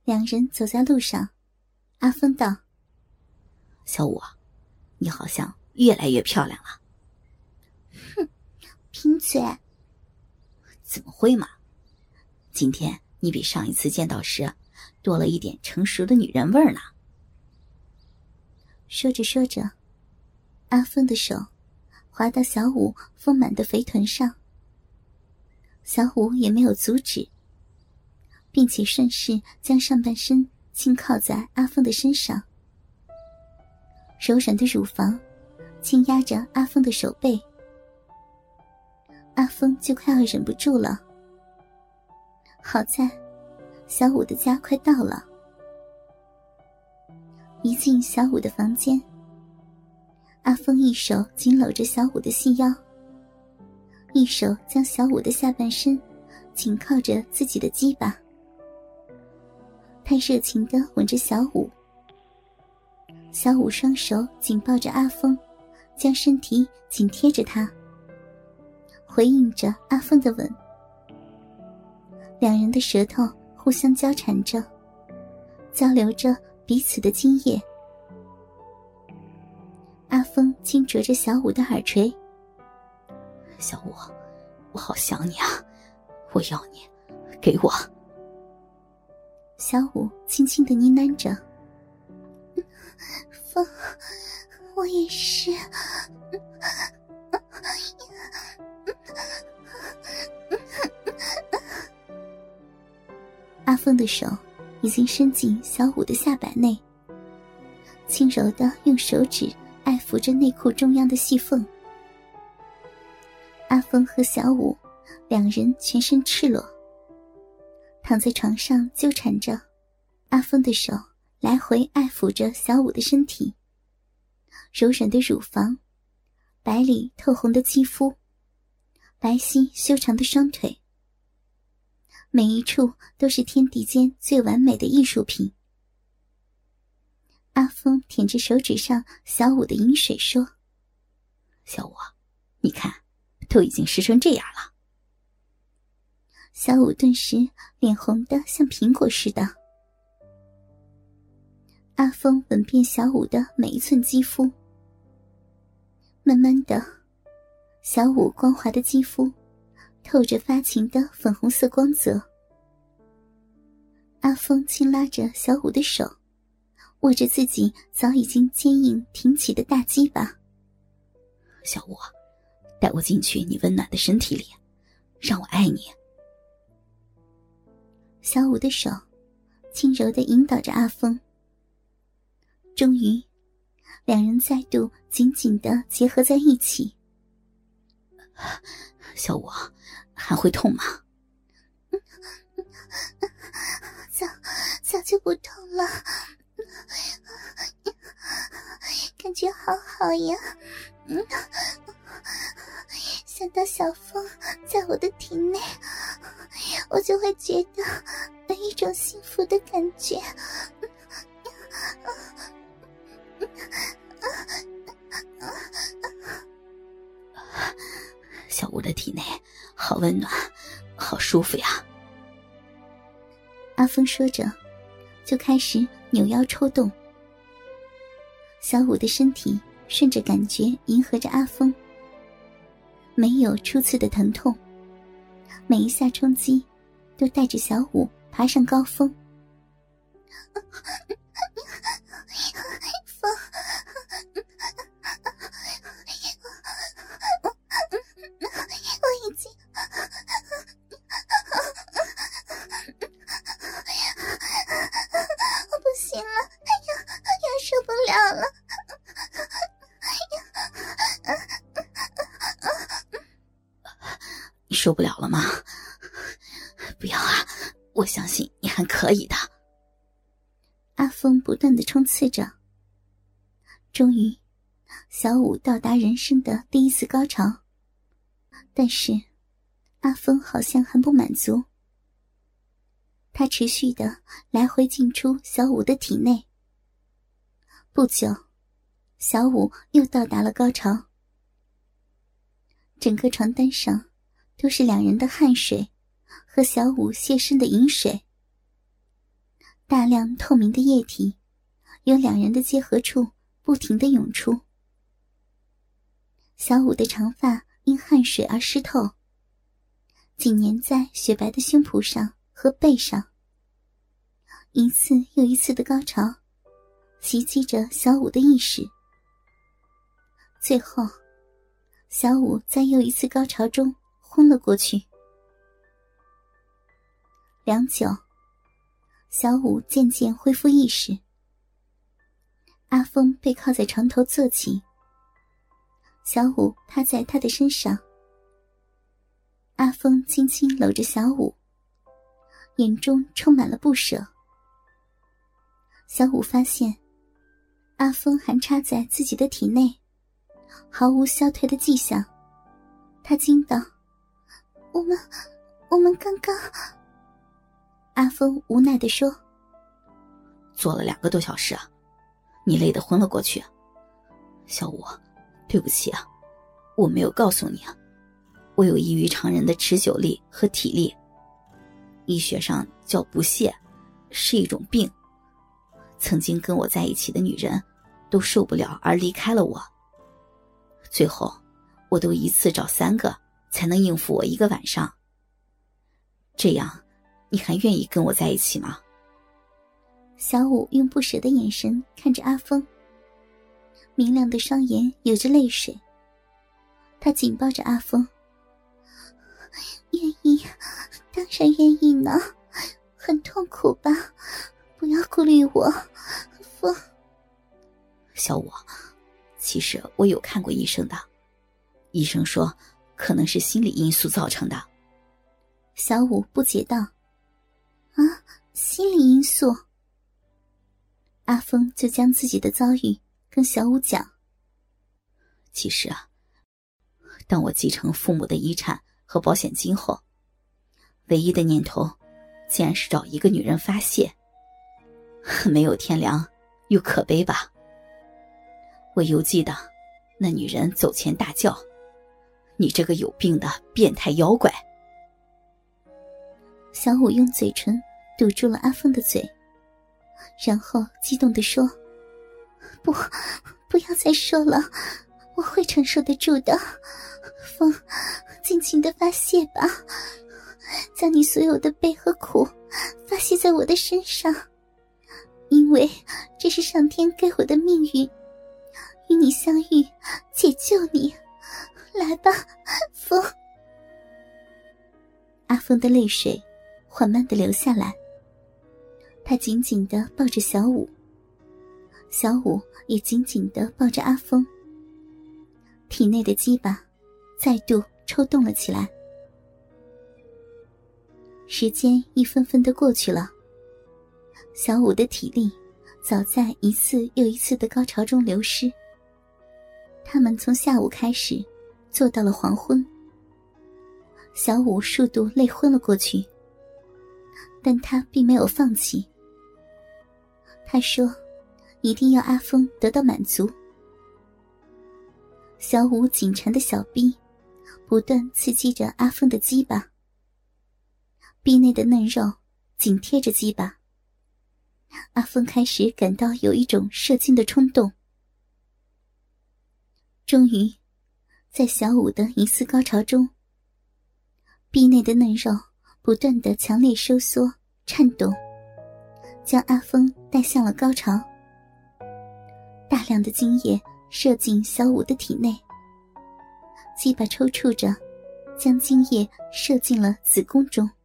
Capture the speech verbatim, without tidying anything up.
两人走在路上，阿峰道： 小五，你好像越来越漂亮了。 哼，贫嘴。 怎么会嘛？今天你比上一次见到时多了一点成熟的女人味儿呢。 说着说着，阿峰的手滑到小五丰满的肥臀上，小五也没有阻止，并且顺势将上半身轻靠在阿峰的身上，柔软的乳房轻压着阿峰的手背。阿峰就快要忍不住了，好在小五的家快到了。一进小五的房间，阿峰一手紧搂着小五的细腰，一手将小五的下半身紧靠着自己的鸡巴，他热情地吻着小五。小五双手紧抱着阿峰，将身体紧贴着他，回应着阿峰的吻。两人的舌头互相交缠着，交流着彼此的精液。阿峰轻啄着小五的耳垂。 小五，我好想你啊，我要你，给我。 小五轻轻地呢喃着。峰，我也是。阿峰的手已经伸进小五的下摆内，轻柔地用手指爱抚着内裤中央的细缝。阿峰和小五两人全身赤裸，躺在床上纠缠着，阿峰的手来回爱抚着小五的身体，柔软的乳房，白里透红的肌肤，白皙修长的双腿，每一处都是天地间最完美的艺术品。阿峰舔着手指上小五的饮水说： 小五，你看，都已经湿成这样了。 小五顿时脸红得像苹果似的。阿峰吻遍小五的每一寸肌肤，慢慢的，小五光滑的肌肤透着发情的粉红色光泽。阿峰轻拉着小五的手，握着自己早已经坚硬挺起的大鸡巴。 小五，带我进去你温暖的身体里，让我爱你。 小五的手轻柔地引导着阿峰。终于，两人再度紧紧地结合在一起。 小五，还会痛吗？ 早早就不痛了，感觉好好呀。嗯，想到小峰在我的体内，我就会觉得有一种幸福的感觉。 小五的体内好温暖，好舒服呀。 阿峰说着，就开始扭腰抽动。小五的身体顺着感觉迎合着阿峰，没有初次的疼痛，每一下冲击都带着小五爬上高峰。峰，我已经我不行了，要要受不了了。 你受不了了吗？不要啊，我相信你还可以的。 阿峰不断地冲刺着。终于，小五到达人生的第一次高潮。但是，阿峰好像还不满足。他持续地来回进出小五的体内。不久，小五又到达了高潮。整个床单上都是两人的汗水和小五泄身的饮水。 大量透明的液体由两人的结合处不停地涌出。小五的长发因汗水而湿透，紧粘在雪白的胸脯上和背上。一次又一次的高潮袭击着小五的意识，最后小五在又一次高潮中昏了过去。良久，小五渐渐恢复意识。阿峰背靠在床头坐起，小五趴在他的身上。阿峰轻轻搂着小五，眼中充满了不舍。小五发现阿峰还插在自己的体内，毫无消退的迹象。他惊道：我们我们刚刚……阿峰无奈地说： 做了两个多小时啊，你累得昏了过去。小五，对不起啊，我没有告诉你啊，我有异于常人的持久力和体力，医学上叫不懈，是一种病。曾经跟我在一起的女人都受不了而离开了我，最后我都一次找三个才能应付我一个晚上。这样你还愿意跟我在一起吗？ 小五用不舍的眼神看着阿峰，明亮的双眼有着泪水。他紧抱着阿峰：愿意，当然愿意呢，很痛苦吧，不要顾虑我，峰。 小五，其实我有看过医生的，医生说可能是心理因素造成的。 小五不解道：啊，心理因素？阿峰就将自己的遭遇跟小五讲。 其实啊，当我继承父母的遗产和保险金后，唯一的念头竟然是找一个女人发泄。没有天良又可悲吧。我犹记得那女人走前大叫：你这个有病的变态妖怪。 小五用嘴唇堵住了阿峰的嘴，然后激动地说：不，不要再说了，我会承受得住的。峰，尽情地发泄吧，将你所有的悲和苦发泄在我的身上，因为这是上天给我的命运，与你相遇，解救你。来吧，峰。阿峰的泪水缓慢地流下来，他紧紧地抱着小五，小五也紧紧地抱着阿峰，体内的鸡巴再度抽动了起来。时间一分分地过去了，小五的体力早在一次又一次的高潮中流失。他们从下午开始做到了黄昏，小五数度累昏了过去，但他并没有放弃。他说一定要阿峰得到满足。小五紧缠的小臂不断刺激着阿峰的鸡巴，臂内的嫩肉紧贴着鸡巴。阿峰开始感到有一种射精的冲动。终于在小五的一次高潮中，臂内的嫩肉不断的强烈收缩颤动，将阿峰带向了高潮。大量的精液射进小五的体内，鸡巴抽搐着将精液射进了子宫中。